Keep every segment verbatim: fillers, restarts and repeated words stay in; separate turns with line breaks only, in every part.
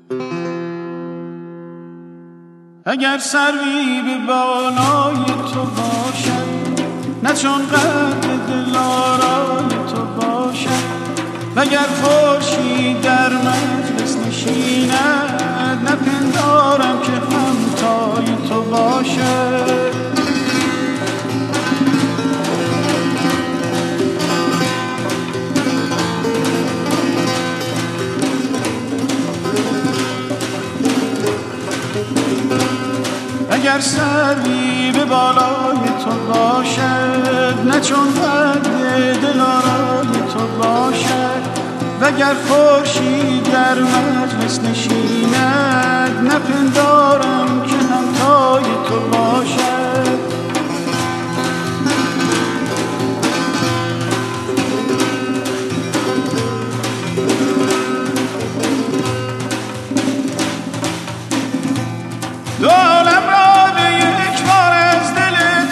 اگر سروی به بالای تو باشد، نه چون قد دلارای تو باشد، وگر خورشید در مجلس نشیند، نپندارم که همتای تو باشد. اگر سروی به بالای تو باشد، نه چون قد دلارای تو باشد، وگر خورشید در مجلس نشیند، نپندارم که همتای تو باشد. دو عالم را به یک بار از دل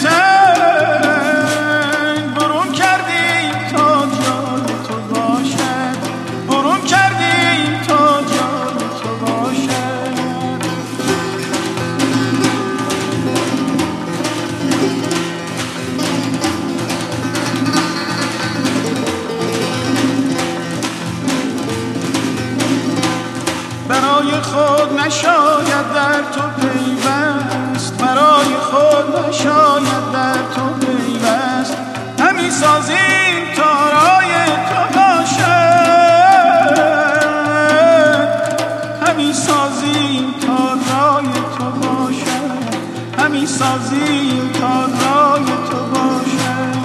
تنگ برون کردیم تا جای تو باشد، برون کردیم تا جای تو باشد. برای خود نشاید در تو پیوست، برای خود نشاید در تو پیوست، همی سازیم تا رای تو باشد، همی سازیم تا رای تو باشد، همی سازیم تا رای تو باشد.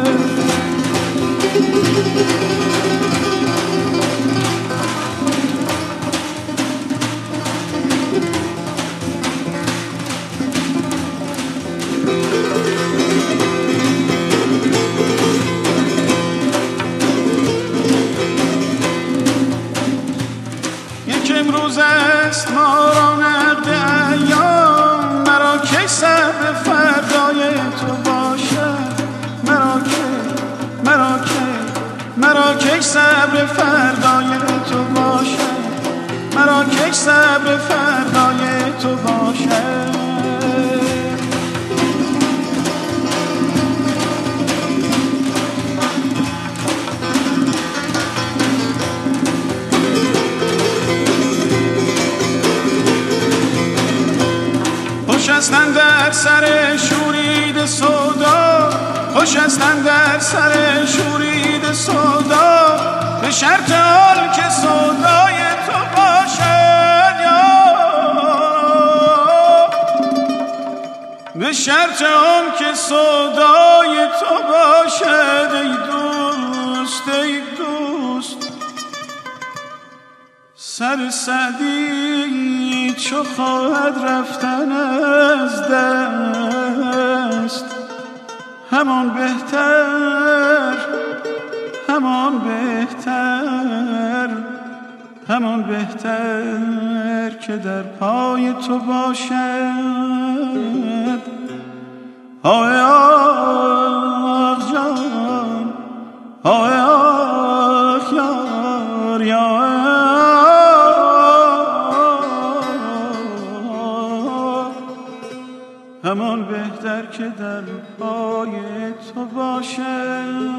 امروز است ما را نقد ایام، مرا کی صبر فردای تو باشد، مرا کی مرا کی مرا کی صبر فردای تو باشد، مرا کی صبر فردای تو باشد. خوش هستن در سر شورید سودا، خوش هستن در سر شورید سودا، به شرط آن که سودای تو باشد، یا به شرط آن که سودای تو باشد. ای دوست ای دوست سر سعدی چو خواهد رفتن از دست، همان بهتر همان بهتر همان بهتر که در پای تو باشد. آه آه جان، آه آه یار یار، همان بهتر که در پای تو باشد.